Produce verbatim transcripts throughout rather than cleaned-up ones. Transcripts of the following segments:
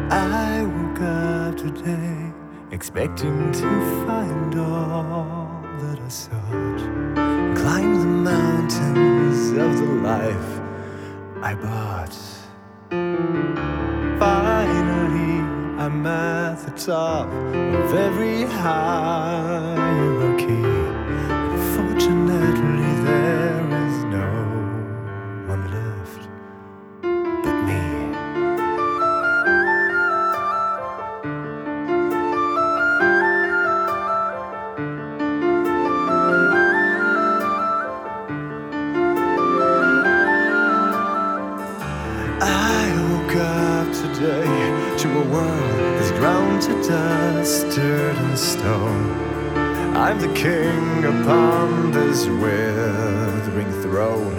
I woke up today expecting to find all that I sought, climb the mountains of the life I bought. Finally, I'm at the top of every hierarchy. Unfortunately, there is no one left but me. I woke up today to a world that's ground to dust, dirt and stone. I'm the king upon this withering throne.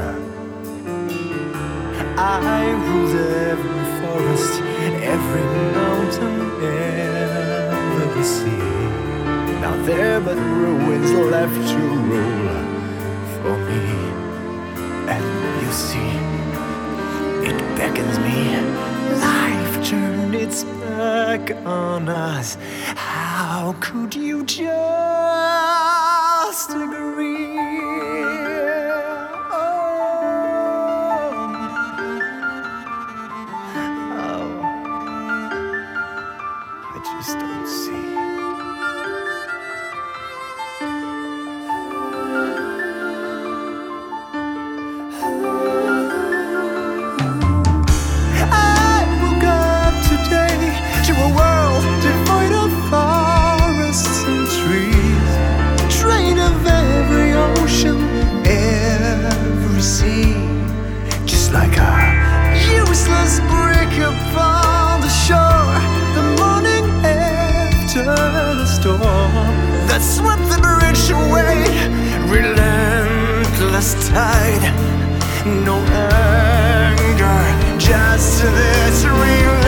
I ruled every forest, every mountain, every sea. Now there but ruins left to rule for me. And you see, it beckons me. Life turned its back on us. How could you just agree? Oh, oh, I just don't see. To a world devoid of forests and trees, drained of every ocean, every sea. Just like a useless brick upon the shore, the morning after the storm that swept the bridge away, relentless tide. No anger, just this real